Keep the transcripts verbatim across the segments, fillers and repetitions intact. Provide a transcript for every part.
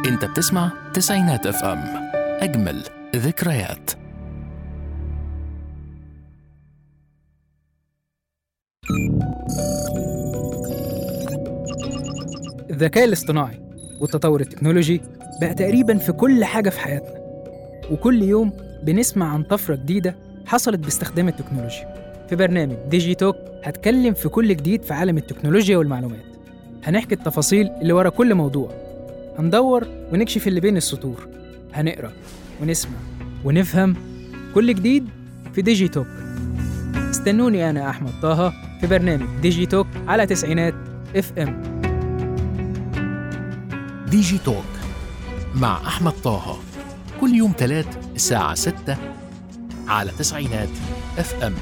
انت بتسمع تسعينات اف ام، اجمل ذكريات. الذكاء الاصطناعي والتطور التكنولوجي بقى تقريباً في كل حاجة في حياتنا، وكل يوم بنسمع عن طفرة جديدة حصلت باستخدام التكنولوجيا. في برنامج ديجي توك هتكلم في كل جديد في عالم التكنولوجيا والمعلومات. هنحكي التفاصيل اللي ورا كل موضوع، هندور ونكشف اللي بين السطور، هنقرأ ونسمع ونفهم كل جديد في ديجي توك. استنوني أنا أحمد طه في برنامج ديجي توك على تسعينات اف ام. ديجي توك مع أحمد طه، كل يوم تلات الساعة ستة على تسعينات اف ام.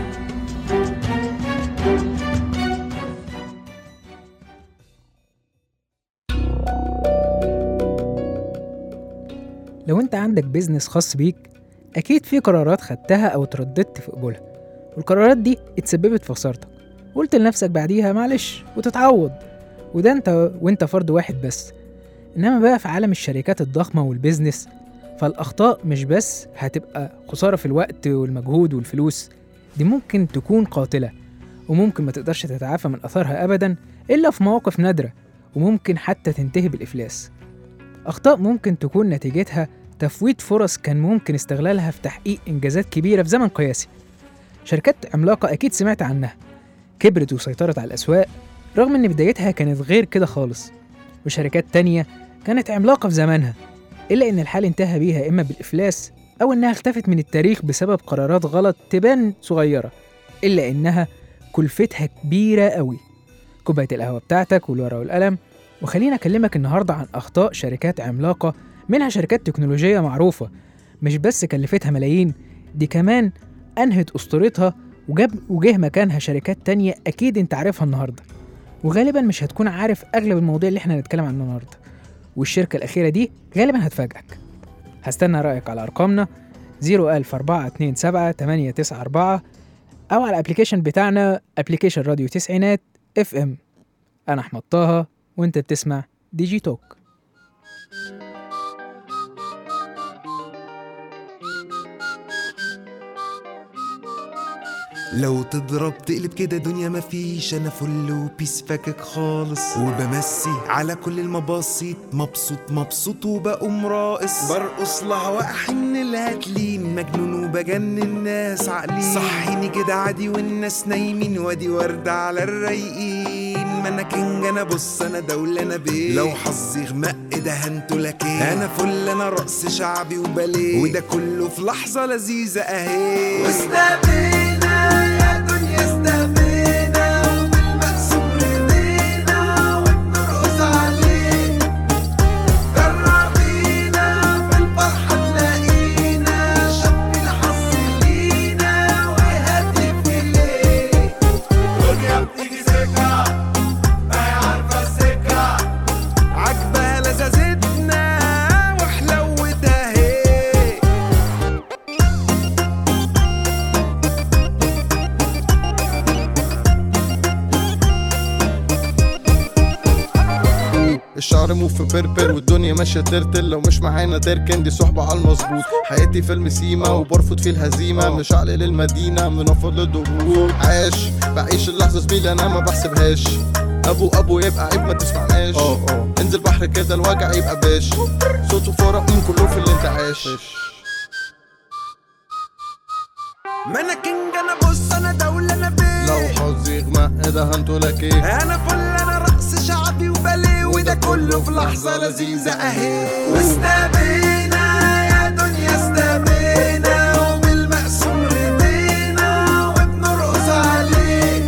لو انت عندك بيزنس خاص بيك، اكيد في قرارات خدتها او ترددت في قبولها، والقرارات دي اتسببت في خسارتك، وقلت لنفسك بعديها معلش وتتعوض، وده انت وانت فرد واحد بس. انما بقى في عالم الشركات الضخمة والبيزنس، فالاخطاء مش بس هتبقى خسارة في الوقت والمجهود والفلوس، دي ممكن تكون قاتلة، وممكن ما تقدرش تتعافى من اثارها ابدا الا في مواقف نادرة، وممكن حتى تنتهي بالافلاس. أخطاء ممكن تكون نتيجتها تفويت فرص كان ممكن استغلالها في تحقيق إنجازات كبيرة في زمن قياسي. شركات عملاقة أكيد سمعت عنها، كبرت وسيطرت على الأسواق رغم إن بدايتها كانت غير كده خالص، وشركات تانية كانت عملاقة في زمانها إلا إن الحال انتهى بيها إما بالإفلاس أو إنها اختفت من التاريخ بسبب قرارات غلط تبان صغيرة، إلا إنها كلفتها كبيرة قوي. كوباية القهوة بتاعتك والورقة والقلم، وخلينا أكلمك النهاردة عن أخطاء شركات عملاقة، منها شركات تكنولوجية معروفة مش بس كلفتها ملايين، دي كمان أنهت أسطورتها وجاب وجه مكانها شركات تانية أكيد أنت عارفها النهاردة، وغالبا مش هتكون عارف أغلب المواضيع اللي احنا هنتكلم عنها النهاردة. والشركة الأخيرة دي غالبا هتفاجئك. هستنى رأيك على أرقامنا صفر ألف أربعة اتنين سبعة تمانية تسعة أربعة أو على الابليكيشن بتاعنا ابليكيشن راديو تسعينات اف ام. أنا أحمد طه وانت بتسمع ديجي توك. لو تضرب تقلب كده دنيا مفيش، انا فل وبيس فاكك خالص، وبمسي على كل المباسيط، مبسوط مبسوط وبقوم راقص، برقص لها واحن الهاتلين، مجنون وبجنن الناس عقلين، صحيني كده عادي والناس نايمين، وادي وردة على الرايقين، ما انا كينج انا بص انا دولة انا بيه، لو حظي غمق ده هنتو لكين، انا فل انا رقص شعبي وباليه، وده كله في لحظة لذيذة اهي، واستقبلنا يا دنيا استقبلنا، وبالمقسوم رضينا وبنرقص عليه، جربينا في الفرحة تلاقينا، شوفي الحظ لينا وهاتف ليه، دنيا بتيجي سكة ما هي عارفة السكة، عجبها لذاذتنا وحلوتها هي. الشعر مو في بربر والدنيا ماشية ترتل، لو مش معانا تركن دي صحبة على المظبوط، حياتي فيلم سيما وبرفض فيه الهزيمة، مش عقل للمدينة منفض للضغوط، عاش بعيش اللحظة زميلي أنا ما بحسبهاش، أبو أبو يبقى عيب ما تسمعناش، انزل بحر كده الوجع يبقى باش، صوته فرق من كله في اللي انت عاش، ما انا كينج انا بص انا دولة انا بيه، لو حظي غمق ده هنتو لك ايه، انا فل انا رقص شعبي وباليه، وده كله في لحظة لذيذة اهي، واستقبلنا يا دنيا استقبلنا، وبالمقسوم رضينا وبنرقص عليه،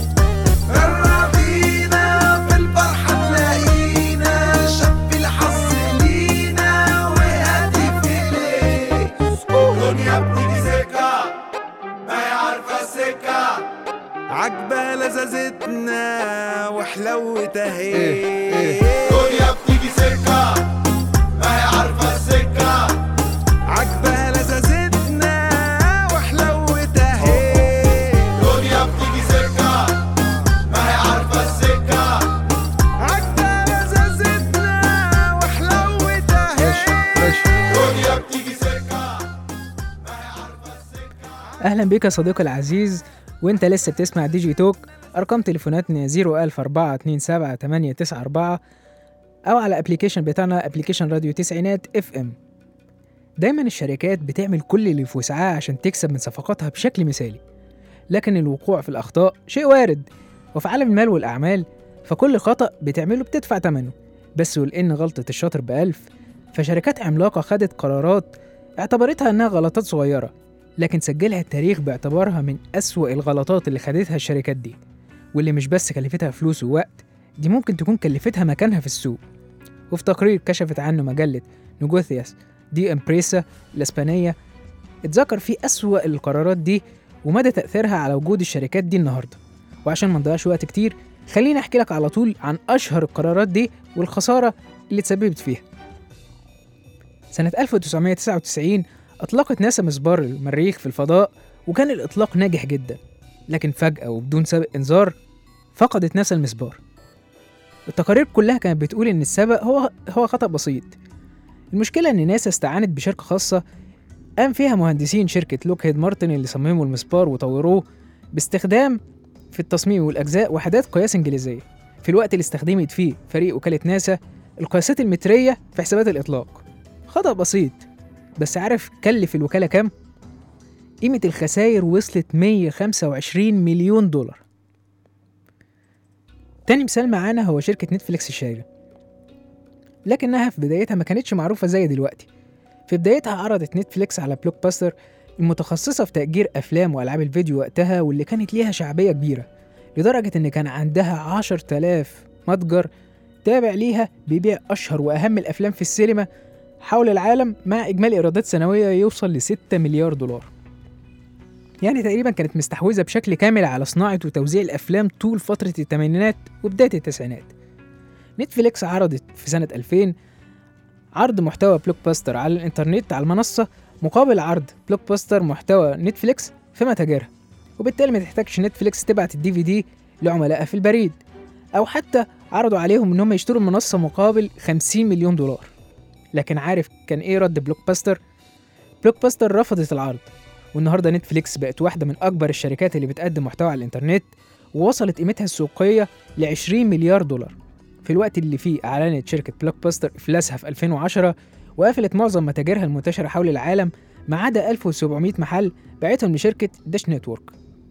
جربينا في الفرحة تلاقينا، شوفي الحظ لينا وهاتف ليه، دنيا بتيجي سكة ما هي عارفة السكة، عجبها لذاذتنا وحلوتها هي، دنيا بتيجي سكة ما هي عارفة السكة، عجبها لذاذتنا وحلوتها هي، دنيا بتيجي سكة ما هي عارفة السكة، عجبها لذاذتنا وحلوتها أهلا بك يا صديقي العزيز، وانت لسه بتسمع ديجي توك. أرقام تليفوناتنا صفر ألف أربعة اتنين سبعة تمانية تسعة أربعة أو على أبليكيشن بتاعنا أبليكيشن راديو تسعينات اف ام. دايما الشركات بتعمل كل اللي في وسعها عشان تكسب من صفقاتها بشكل مثالي، لكن الوقوع في الأخطاء شيء وارد، وفي عالم المال والأعمال فكل خطأ بتعمله بتدفع ثمنه. بس ولأن غلطة الشاطر بألف، فشركات عملاقة خدت قرارات اعتبرتها أنها غلطات صغيرة، لكن سجلها التاريخ باعتبارها من أسوأ الغلطات اللي خدتها الشركات دي، واللي مش بس كلفتها فلوس ووقت، دي ممكن تكون كلفتها مكانها في السوق. وفي تقرير كشفت عنه مجلة نيجوثياس دي امبريسا الإسبانية اتذكر فيه أسوأ القرارات دي ومدى تأثيرها على وجود الشركات دي النهاردة. وعشان ما نضيعش وقت كتير، خليني أحكي لك على طول عن أشهر القرارات دي والخسارة اللي تسببت فيها. سنة ألف وتسعمائة وتسعة وتسعين أطلقت ناسا مسبار المريخ في الفضاء، وكان الإطلاق ناجح جدا، لكن فجأة وبدون سابق إنذار فقدت ناسا المسبار. التقارير كلها كانت بتقول إن السبب هو هو خطأ بسيط. المشكلة إن ناسا استعانت بشركة خاصة قام فيها مهندسين شركة لوكهيد مارتن اللي صمموا المسبار وطوروه باستخدام في التصميم والأجزاء وحدات قياس إنجليزية، في الوقت اللي استخدمت فيه فريق وكالة ناسا القياسات المترية في حسابات الإطلاق. خطأ بسيط، بس عارف كلف الوكالة كام؟ قيمة الخسائر وصلت مية وخمسة وعشرين مليون دولار. تاني مثال معانا هو شركة نتفليكس الشهيرة، لكنها في بدايتها ما كانتش معروفة زي دلوقتي. في بدايتها عرضت نتفليكس على بلوك باستر المتخصصة في تأجير أفلام وألعاب الفيديو وقتها، واللي كانت ليها شعبية كبيرة لدرجة إن كان عندها عشر تلاف متجر تابع ليها بيبيع أشهر وأهم الأفلام في السينما حول العالم، مع إجمالي إيرادات سنوية يوصل لستة مليار دولار. يعني تقريبا كانت مستحوذة بشكل كامل على صناعة وتوزيع الأفلام طول فترة الثمانينات وبداية التسعينات. نتفليكس عرضت في سنة ألفين عرض محتوى بلوك باستر على الإنترنت على المنصة مقابل عرض بلوك باستر محتوى نتفليكس في متاجرها، وبالتالي ما تحتاجش نتفليكس تبعت الدي في دي لعملائها في البريد، أو حتى عرضوا عليهم إنهم يشتروا المنصة مقابل خمسين مليون دولار. لكن عارف كان إيه رد بلوك باستر؟ بلوك باستر رفضت العرض، والنهاردة نتفليكس بقت واحدة من أكبر الشركات اللي بتقدم محتوى على الإنترنت، ووصلت قيمتها السوقية ل عشرين مليار دولار في الوقت اللي فيه أعلنت شركة بلوك باستر إفلاسها في ألفين وعشرة وقفلت معظم متاجرها المنتشرة حول العالم ما عدا ألف وسبعمائة محل بعتهم لشركة داش نتورك.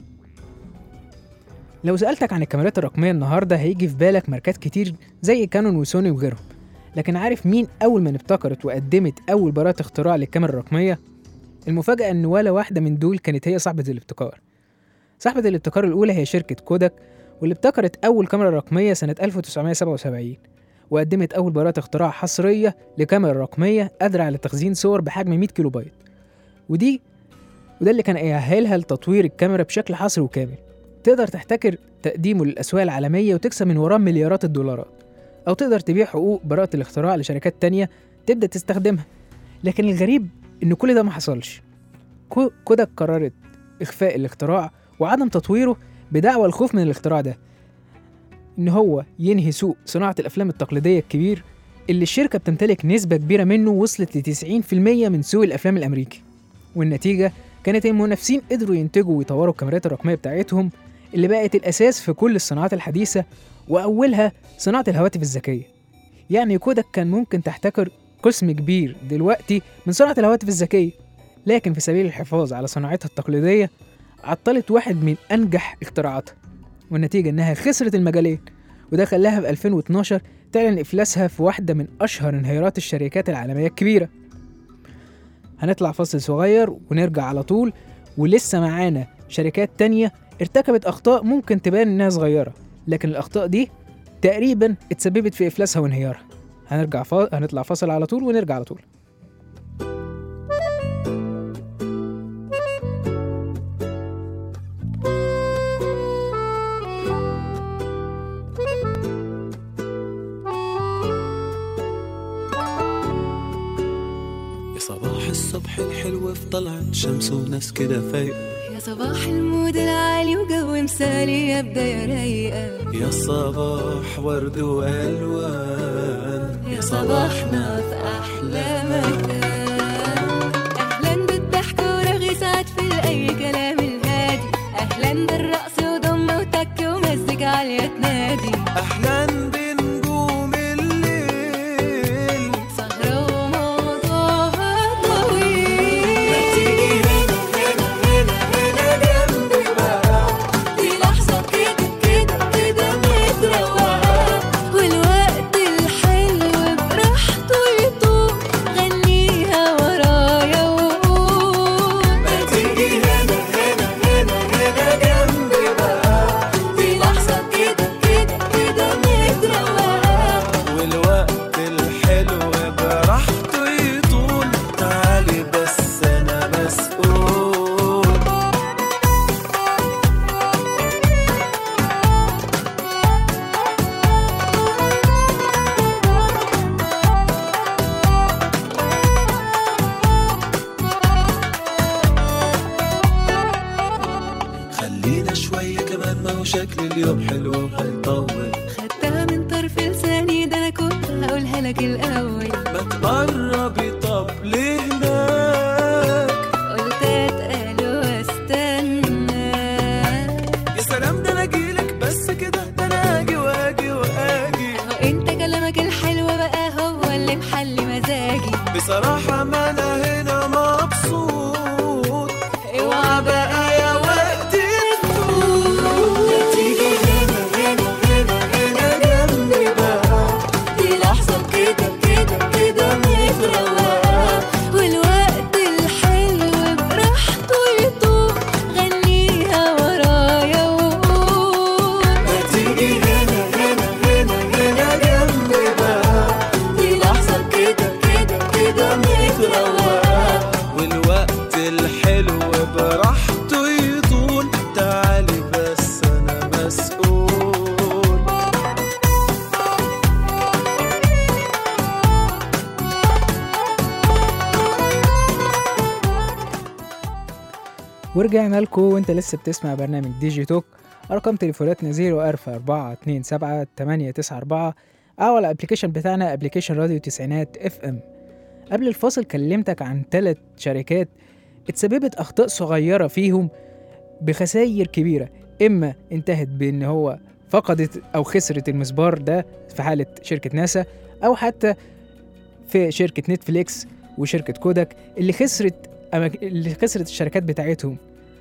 لو سألتك عن الكاميرات الرقمية النهاردة هيجي في بالك ماركات كتير زي كانون وسوني وغيرهم، لكن عارف مين أول من ابتكرت وقدمت أول براءة اختراع للكاميرا الرقمية؟ المفاجأة إن ولا واحدة من دول كانت هي صاحبة الابتكار. صاحبة الابتكار الأولى هي شركة كوداك، واللي ابتكرت أول كاميرا رقمية سنة ألف وتسعمائة وسبعة وسبعين، وقدمت أول براءة اختراع حصرية لكاميرا رقمية قادرة على تخزين صور بحجم مية كيلو بايت، ودي وده اللي كان يأهلها لتطوير الكاميرا بشكل حصري وكامل، تقدر تحتكر تقديمه للأسواق العالمية وتكسب من وراه مليارات الدولارات، أو تقدر تبيع حقوق براءة الاختراع لشركات تانية تبدأ تستخدمها. لكن الغريب إن كل ده ما حصلش. كوداك قررت إخفاء الاختراع وعدم تطويره بدعوى الخوف من الاختراع ده إن هو ينهي سوق صناعة الأفلام التقليدية الكبير اللي الشركة بتمتلك نسبة كبيرة منه، وصلت ل تسعين بالمية من سوق الأفلام الأمريكي. والنتيجة كانت المنافسين قدروا ينتجوا ويطوروا الكاميرات الرقمية بتاعتهم اللي بقت الأساس في كل الصناعات الحديثة، وأولها صناعة الهواتف الذكية. يعني كوداك كان ممكن تحتكر قسم كبير دلوقتي من صناعة الهواتف الذكية، لكن في سبيل الحفاظ على صناعتها التقليدية عطلت واحد من أنجح اختراعاتها، والنتيجة إنها خسرت المجالين، وده خلاها في ألفين واثناشر تعلن إفلاسها في واحدة من أشهر انهيارات الشركات العالمية الكبيرة. هنطلع فاصل صغير ونرجع على طول، ولسه معانا شركات تانية ارتكبت أخطاء ممكن تبان إنها صغيرة، لكن الأخطاء دي تقريبا اتسببت في إفلاسها وانهيارها. هنرجع فا... هنطلع فاصل على طول ونرجع على طول. صباح الصبح الحلو في طلعت شمس وناس كده فايقة، يا صباح المود العالي وجو مثالي يا بداية رايقة، يا صباح ورد وألوان، يا صباحنا في أحلى مكان. أهلا بالضحك ورغي سعد في أي كلام، أحلام بنجوم الليل، سهرة وموضوعها طويل. ما تيجي هنا هنا هنا هنا جنبي بقى، دي لحظة كده كده كده متروقة، والوقت الحلو براحته يطول، غنيها ورايا وقول. ما تيجي هنا هنا هنا هنا جنبي بقى، دي لحظة كده كده كده متروقة، والوقت الحلو براحته يطول. تعالي بس أنا مسؤول. خلينا شوية كمان، ما هو شكل اليوم حلو وهيطول. خدتها من طرف لساني، ده أنا كنت هقولها لك الأول. ما تقربي طب لهناك، قلت أتقل واستنى، يا سلام ده انا اجيلك بس كده، ده انا اجي واجي واجي. هو أنت كلامك الحلو بقى هو اللي محلي مزاجي. بصراحة ما انا هنا مبسوط، اوعى بقى يا وقت تفوت. ما تيجي هنا هنا هنا هنا جنبي بقى، دي لحظة كده كده كده متروقة، والوقت الحلو براحته يطول، غنيها ورايا وقول. ما تيجي هنا هنا هنا هنا جنبي بقى، دي لحظة كده كده كده متروقة، والوقت الحلو براحته يطول. تعالي بس انا مسؤول. ورجعنا لكم وانت لسه بتسمع برنامج ديجي توك. ارقام تليفوناتنا صفر ألف أربعة اتنين سبعة تمانية تسعة أربعة او على الابليكيشن بتاعنا ابليكيشن راديو تسعينات اف ام. قبل الفاصل كلمتك عن ثلاث شركات اتسببت اخطاء صغيرة فيهم بخسائر كبيرة، اما انتهت بان هو فقدت او خسرت المسبار ده في حالة شركة ناسا، او حتى في شركة نتفليكس وشركة كوداك اللي خسرت أماك... اللي خسرت الشركات بتاعتهم،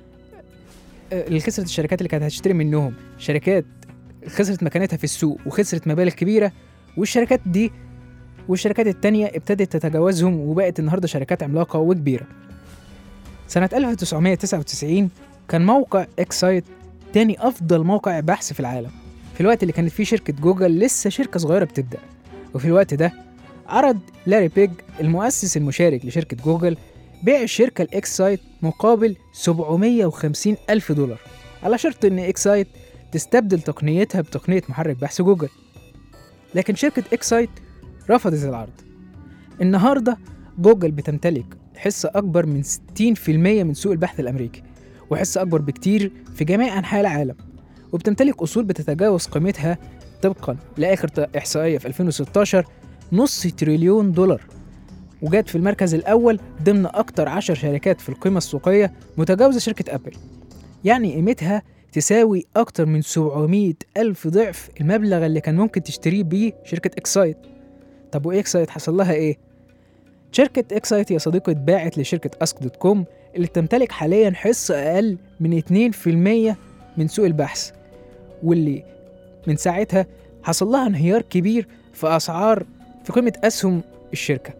اللي خسرت الشركات اللي كانت هتشتري منهم، شركات خسرت مكانتها في السوق وخسرت مبالغ كبيرة، والشركات دي والشركات التانية ابتدت تتجاوزهم وبقت النهاردة شركات عملاقة وكبيرة. سنة ألف وتسعمية تسعة وتسعين كان موقع إكسايت تاني أفضل موقع بحث في العالم، في الوقت اللي كانت فيه شركة جوجل لسه شركة صغيرة بتبدأ. وفي الوقت ده عرض لاري بيج المؤسس المشارك لشركة جوجل بيع الشركة الإكسايت مقابل سبعمية وخمسين ألف دولار، على شرط إن إكسايت تستبدل تقنيتها بتقنية محرك بحث جوجل. لكن شركة إكسايت رفضت العرض. النهاردة جوجل بتمتلك حصة أكبر من ستين في المية من سوق البحث الأمريكي، وحصة أكبر بكتير في جميع أنحاء العالم، وبتمتلك أصول بتتجاوز قيمتها طبقا لآخر إحصائية في ألفين وستاشر نص تريليون دولار، وجات في المركز الأول ضمن أكتر عشر شركات في القيمة السوقية متجاوزة شركة أبل. يعني قيمتها تساوي أكتر من سبعمية ألف ضعف المبلغ اللي كان ممكن تشتريه بيه شركة إكسايت. طب وإكسايت حصل لها إيه؟ شركة إكسايت يا صديقي اتباعت لشركة أسك دوت كوم اللي تمتلك حاليا حصة أقل من اتنين في المية من سوق البحث، واللي من ساعتها حصل لها انهيار كبير في أسعار في قيمة أسهم الشركة.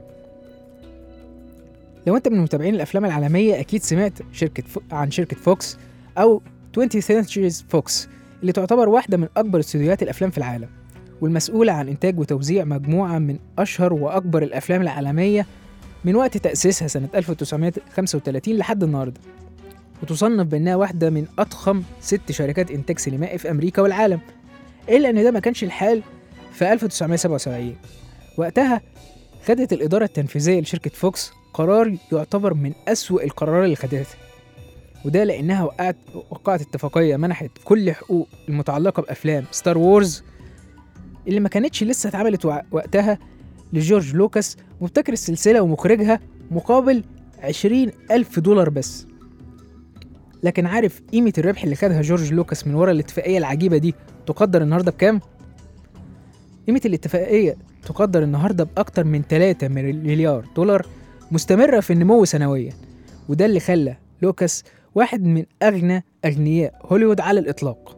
لو أنت من متابعين الأفلام العالمية أكيد سمعت شركة ف... عن شركة فوكس أو twentieth century fox اللي تعتبر واحدة من أكبر استوديوهات الأفلام في العالم، والمسؤولة عن إنتاج وتوزيع مجموعة من أشهر وأكبر الأفلام العالمية من وقت تأسيسها سنة ألف وتسعمية خمسة وتلاتين لحد النهاردة، وتصنف بأنها واحدة من أضخم ست شركات إنتاج سينمائي في أمريكا والعالم. إلا أن ده ما كانش الحال في ألف وتسعمية سبعة وسبعين. وقتها خدت الإدارة التنفيذية لشركة فوكس قرار يعتبر من أسوأ القرارات اللي خدتها، وده لأنها وقعت وقعت اتفاقية منحت كل حقوق المتعلقة بأفلام ستار وورز اللي ما كانتش لسه اتعملت وقتها لجورج لوكاس مبتكر السلسلة ومخرجها مقابل عشرين ألف دولار بس. لكن عارف قيمة الربح اللي خدها جورج لوكاس من ورا الاتفاقية العجيبة دي تقدر النهاردة بكام؟ قيمة الاتفاقية تقدر النهاردة بأكتر من ثلاثة مليار دولار، مستمرة في النمو سنويا، وده اللي خلى لوكاس واحد من أغنى أغنياء هوليوود على الإطلاق.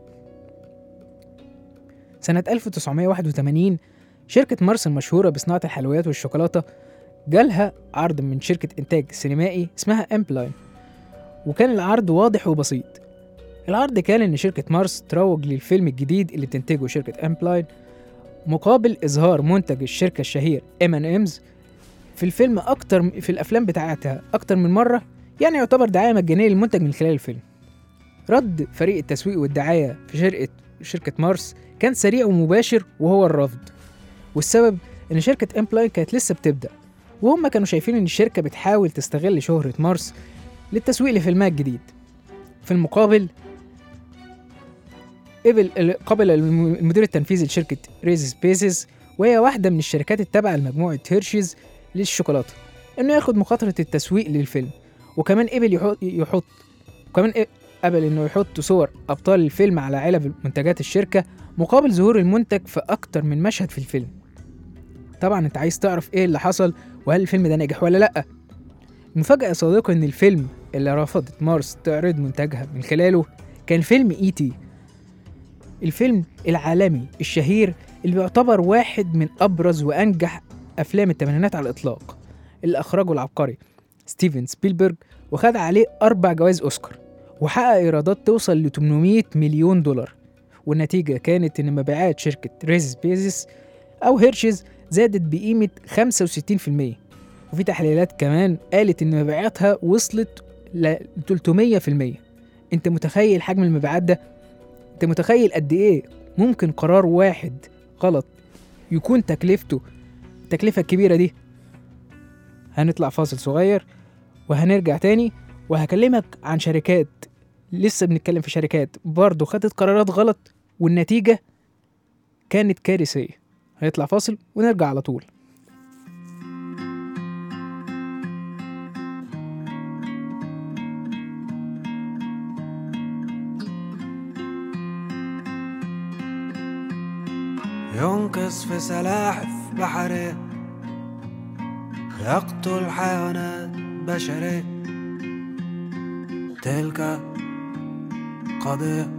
سنة ألف وتسعمائة وواحد وثمانين شركة مارس المشهورة بصناعة الحلويات والشوكولاتة جالها عرض من شركة إنتاج سينمائي اسمها أمبلاين، وكان العرض واضح وبسيط. العرض كان إن شركة مارس تروج للفيلم الجديد اللي بتنتجه شركة أمبلاين مقابل إظهار منتج الشركة الشهير إم أند إمز في الفيلم أكتر في الأفلام بتاعتها أكتر من مرة، يعني يعتبر دعاية مجانية للمنتج من خلال الفيلم. رد فريق التسويق والدعاية في شركة شركة مارس كان سريع ومباشر وهو الرفض، والسبب إن شركة أمبلاين كانت لسه بتبدأ، وهم كانوا شايفين إن الشركة بتحاول تستغل شهرة مارس للتسويق لفيلمها الجديد. في المقابل قبل قبل المدير التنفيذي لشركة ريز سبيسز، وهي واحدة من الشركات التابعة لمجموعة هيرشيز للشوكولاتة، إنه ياخد مخاطرة التسويق للفيلم، وكمان قبل يحط, يحط وكمان قبل إنه يحط صور أبطال الفيلم على علب منتجات الشركة مقابل ظهور المنتج في أكتر من مشهد في الفيلم. طبعا أنت عايز تعرف إيه اللي حصل وهل الفيلم ده ناجح ولا لأ؟ المفاجأة صادقة إن الفيلم اللي رفضت مارس تعرض منتجها من خلاله كان فيلم إي تي، الفيلم العالمي الشهير اللي بيعتبر واحد من أبرز وأنجح أفلام الثمانينات على الإطلاق، اللي أخرجه العبقري ستيفن سبيلبرغ، وخد عليه أربع جوائز أوسكار، وحقق إيرادات توصل ل ثمانمائة مليون دولار. والنتيجة كانت إن مبيعات شركة ريز بيزس أو هيرشيز زادت بقيمة خمسة وستين بالمية، وفي تحليلات كمان قالت إن مبيعاتها وصلت ل ثلاثمائة بالمية. أنت متخيل حجم المبيعات ده؟ أنت متخيل قد إيه ممكن قرار واحد غلط يكون تكلفته التكلفة الكبيرة دي؟ هنطلع فاصل صغير وهنرجع تاني، وهكلمك عن شركات لسه بنتكلم في شركات برضو خدت قرارات غلط والنتيجة كانت كارثية. هنطلع فاصل ونرجع على طول. ينقص في سلاحف بحرية، يقتل حيوانات بشرية، تلك قضية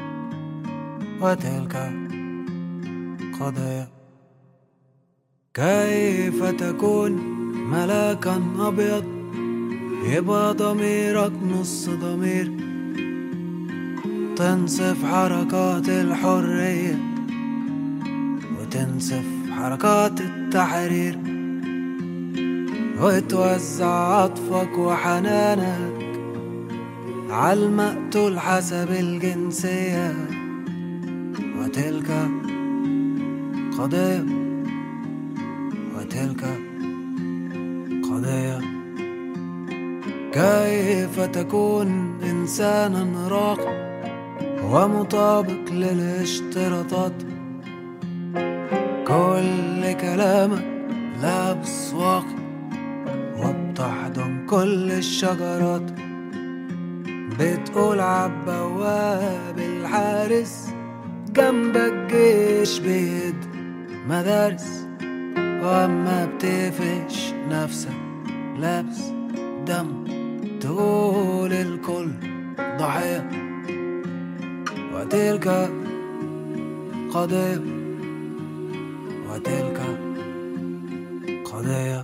وتلك قضية. كيف تكون ملاكا أبيض يبقى ضميرك نص ضمير، تنصف حركات الحرية وتنصف حركات التحرير، وتوزع عطفك وحنانك عالمقتول حسب الجنسية، وتلك قضية وتلك قضية. كيف تكون إنسانا راقي ومطابق للاشتراطات، كل كلامك لابس واقي وبتحضن كل الشجرات، بتقول عالبواب الحارس جنبك جيش بيد مدارس، وأما بتفش نفسك لابس دم تقول الكل ضحية، وتلك قضية وتلك قضية.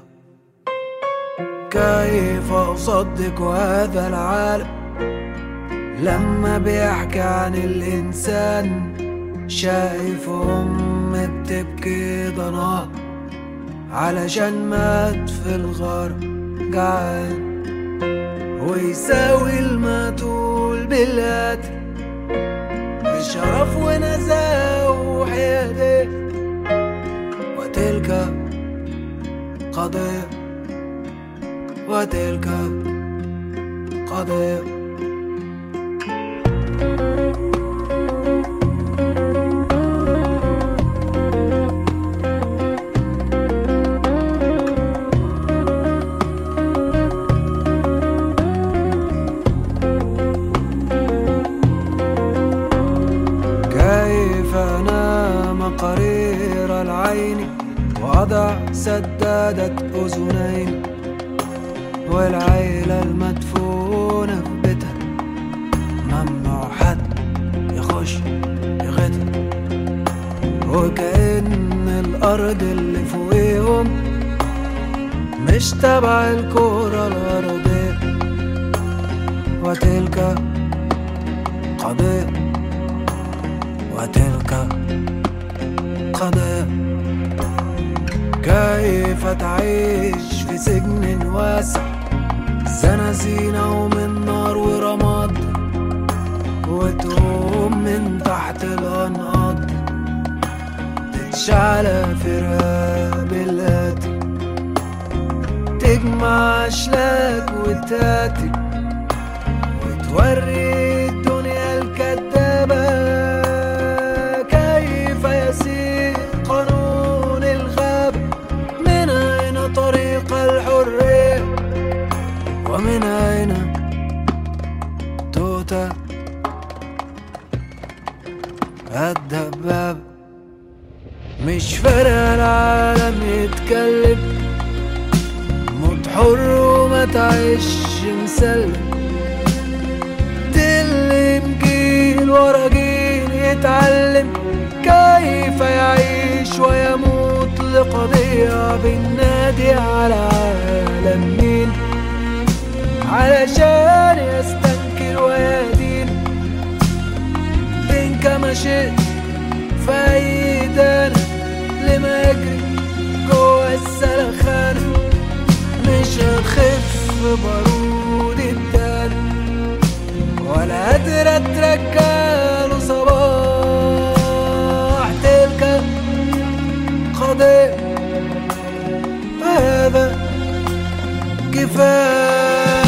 كيف أصدق هذا العالم لما بيحكي عن الإنسان، شايف أم بتبكي ضناها علشان مات في الغار جعان، ويساوي المقتول بالقتل بشرف ونزاهة وحيادية، وتلك قضية وتلك قضية. كيف أنام قرير نور العين وأضع سدادة أذنين، والعيلة المدفونة في بيتها ممنوع حد يخش يغتها، وكأن الأرض اللي فوقيهم مش تبع الكرة الأرضية. وتلك قضية وتلك قضية. كيف تعيش في سجن واسع زنازينة ومن نار ورماد، وتقوم من تحت الأنقاض تتشعل في رقاب القاتل، تجمع أشلاك وتاتي وتوري الدنيا الكدابة كيف يسير قانون الغابة. من أين طريق الحرية ومن أين توتا الدبابة؟ مش فارق العالم يتكلم، موت حر وما تعيش مسلم، تلم جيل ورا جيل يتعلم كيف يعيش ويموت لقضية بالنادي على عالم مين، علشان يستنكر ويدين. بين كما شئت فايدانا لما يجري جوا السلخانة، مش هتخف بارود الدان ولا قادرة ترجعله صباح. تلك قضية هذا كفاية.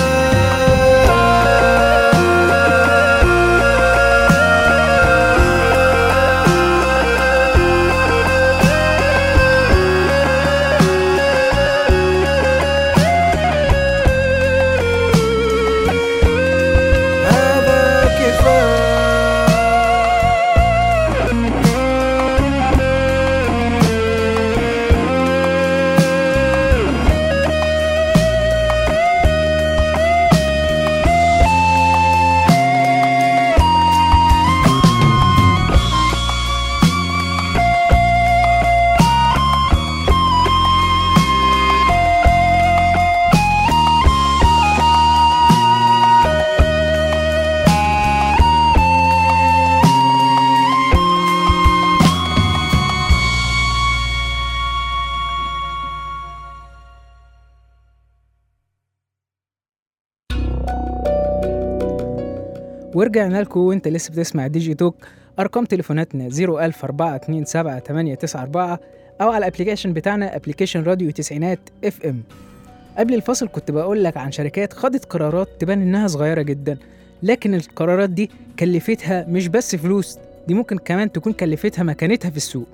ورجعنا لكم وانت لسه بتسمع ديجي توك. ارقام تليفوناتنا صفر ألف أربعة اتنين سبعة تمانية تسعة أربعة او على الابليكيشن بتاعنا ابليكيشن راديو تسعينات اف ام. قبل الفصل كنت بقول لك عن شركات خدت قرارات تبان انها صغيرة جدا، لكن القرارات دي كلفتها مش بس فلوس، دي ممكن كمان تكون كلفتها مكانتها في السوق.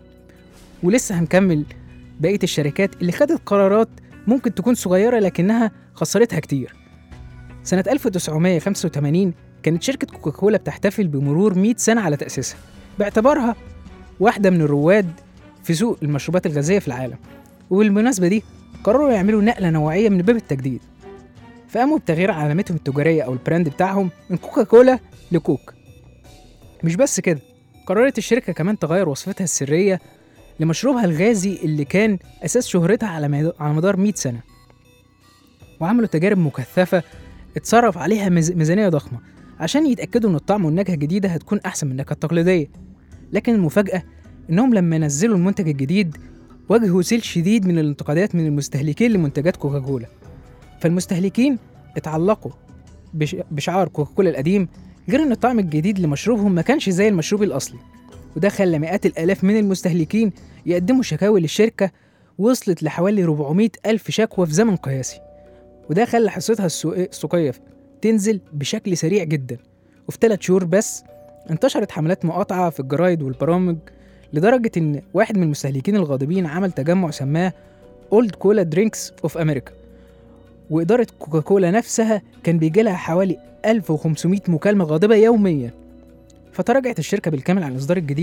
ولسه هنكمل بقية الشركات اللي خدت قرارات ممكن تكون صغيرة لكنها خسرتها كتير. سنة ألف وتسعمية وخمسة وتمانين كانت شركة كوكاكولا بتحتفل بمرور مية سنة على تأسيسها، باعتبارها واحدة من الرواد في سوق المشروبات الغازية في العالم. وبالمناسبة دي قرروا يعملوا نقلة نوعية من باب التجديد، فقاموا بتغيير علامتهم التجارية أو البراند بتاعهم من كوكاكولا لكوك. مش بس كده، قررت الشركة كمان تغير وصفتها السرية لمشروبها الغازي اللي كان أساس شهرتها على مدار مية سنة، وعملوا تجارب مكثفة اتصرف عليها ميزانية ضخمة عشان يتأكدوا إن الطعم والنكهة الجديدة هتكون أحسن من النكهة التقليدية. لكن المفاجأة إنهم لما نزلوا المنتج الجديد واجهوا سيل شديد من الانتقادات من المستهلكين لمنتجات كوكاكولا. فالمستهلكين اتعلقوا بش... بشعار كوكاكولا القديم، غير إن الطعم الجديد لمشروبهم ما كانش زي المشروب الأصلي، وده خلى مئات الآلاف من المستهلكين يقدموا شكاوي للشركة وصلت لحوالي أربعمية ألف شكوى في زمن قياسي، وده خلى حصتها السوقية تنزل بشكل سريع جدا. وفي ثلاث شهور بس انتشرت حملات مقاطعة في الجرايد والبرامج، لدرجة إن واحد من المستهلكين الغاضبين عمل تجمع سماه Old Cola Drinks of America، وإدارة كوكاكولا نفسها كان بيجيلها حوالي ألف وخمسمية مكالمة غاضبة يوميا. فتراجعت الشركة بالكامل عن الإصدار الجديد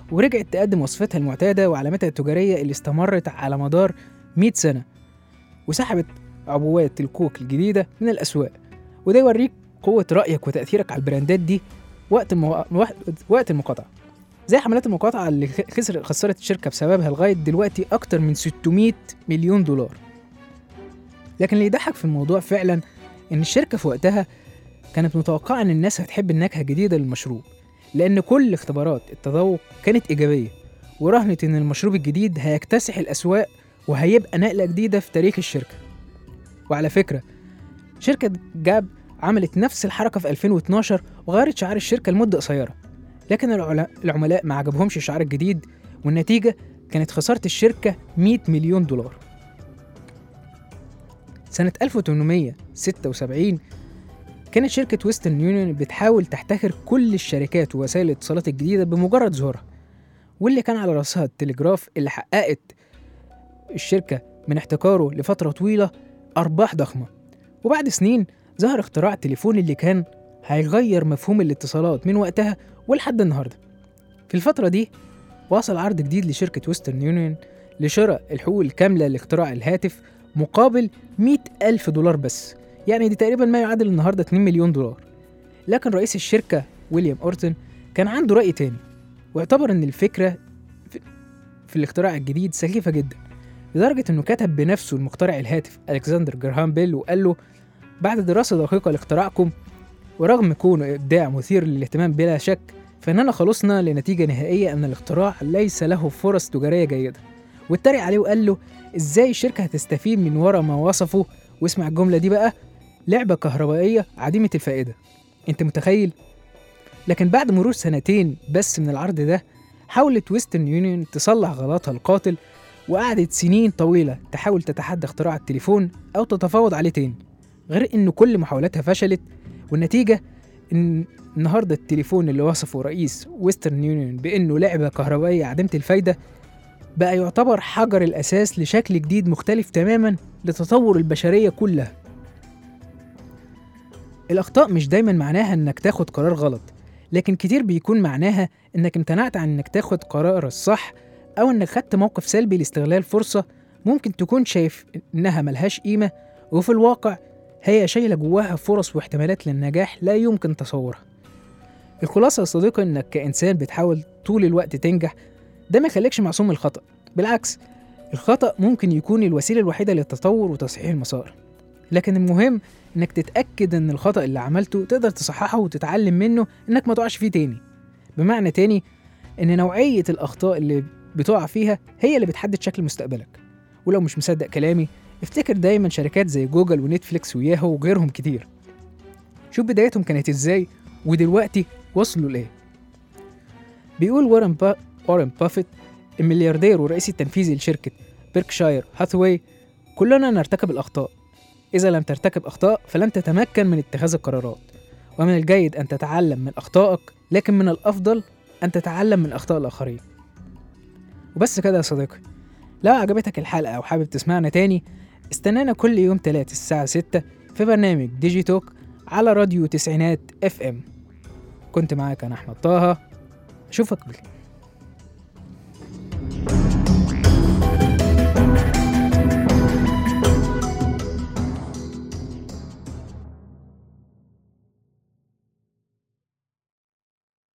ورجعت تقدم وصفتها المعتادة وعلامتها التجارية اللي استمرت على مدار مئة سنة، وسحبت عبوات الكوك الجديدة من الأسواق. وده يوريك قوة رأيك وتأثيرك على البراندات دي وقت المو... وقت المقاطعة، زي حملات المقاطعة اللي خسر خسرت الشركة بسببها لغاية دلوقتي أكتر من ستمائة مليون دولار. لكن اللي يضحك في الموضوع فعلا إن الشركة في وقتها كانت متوقعة إن الناس هتحب النكهة الجديدة للمشروب، لأن كل اختبارات التذوق كانت إيجابية، ورهنت إن المشروب الجديد هيكتسح الأسواق وهيبقى نقلة جديدة في تاريخ الشركة. وعلى فكرة شركة جاب عملت نفس الحركة في ألفين واثناشر وغيرت شعار الشركة لمدة قصيرة، لكن العملاء ما عجبهمش الشعار الجديد، والنتيجة كانت خسارة الشركة مئة مليون دولار. سنة ألف وثمانمائة وستة وسبعين كانت شركة ويسترن يونيون بتحاول تحتكر كل الشركات ووسائل الاتصالات الجديدة بمجرد ظهورها، واللي كان على رأسها التليجراف اللي حققت الشركة من احتكاره لفترة طويلة أرباح ضخمة. وبعد سنين ظهر اختراع التليفون اللي كان هيغير مفهوم الاتصالات من وقتها ولحد النهاردة. في الفترة دي وصل عرض جديد لشركة ويسترن يونيون لشراء الحقوق الكاملة لاختراع الهاتف مقابل مئة ألف دولار بس، يعني دي تقريبا ما يعادل النهاردة اثنين مليون دولار. لكن رئيس الشركة ويليام أورتون كان عنده رأي تاني، واعتبر ان الفكرة في, في الاختراع الجديد سخيفة جدا، لدرجة انه كتب بنفسه المخترع الهاتف ألكسندر جراهام بيل وقال له: بعد دراسة دقيقة لاختراعكم ورغم كونه إبداع مثير للاهتمام بلا شك، فإننا خلصنا لنتيجة نهائية أن الاختراع ليس له فرص تجارية جيدة. واتريق عليه وقال له: إزاي الشركة هتستفيد من وراء ما وصفه، واسمع الجملة دي بقى، لعبة كهربائية عديمة الفائدة. أنت متخيل؟ لكن بعد مرور سنتين بس من العرض ده، حاولت ويسترن يونيون تصلح غلطها القاتل، وقعدت سنين طويلة تحاول تتحدى اختراع التليفون أو تتفاوض عليه تاني، غير إن كل محاولاتها فشلت. والنتيجة إن النهاردة التليفون اللي وصفه رئيس ويسترن يونيون بإنه لعبة كهربائية عديمة الفايدة بقى يعتبر حجر الأساس لشكل جديد مختلف تماماً لتطور البشرية كلها. الأخطاء مش دايماً معناها إنك تاخد قرار غلط، لكن كتير بيكون معناها إنك امتنعت عن إنك تاخد قرار الصح، أو إنك خدت موقف سلبي لاستغلال فرصة ممكن تكون شايف إنها ملهاش قيمة، وفي الواقع هي شايلة جواها فرص واحتمالات للنجاح لا يمكن تصورها. الخلاصة يا صديقي إنك كإنسان بتحاول طول الوقت تنجح، ده ما يخليكش معصوم من الخطأ، بالعكس الخطأ ممكن يكون الوسيلة الوحيدة للتطور وتصحيح المسار. لكن المهم إنك تتأكد إن الخطأ اللي عملته تقدر تصححه وتتعلم منه، إنك ما تقعش فيه تاني. بمعنى تاني إن نوعية الأخطاء اللي بتقع فيها هي اللي بتحدد شكل مستقبلك. ولو مش مصدق كلامي، افتكر دايما شركات زي جوجل ونتفليكس وياهو وغيرهم كتير، شوف بدايتهم كانت ازاي ودلوقتي وصلوا لايه. بيقول وارن, با... وارن بافيت الملياردير والرئيس التنفيذي لشركة بيركشاير هاثواي: كلنا نرتكب الأخطاء، إذا لم ترتكب أخطاء فلن تتمكن من اتخاذ القرارات، ومن الجيد أن تتعلم من أخطائك، لكن من الأفضل أن تتعلم من أخطاء الآخرين. وبس كده يا صديقي، لو عجبتك الحلقة أو حابب تسمعنا تاني، استنانا كل يوم تلات الساعة ستة في برنامج ديجي توك على راديو تسعينات اف ام. كنت معاك أنا أحمد طه، أشوفك بالخير.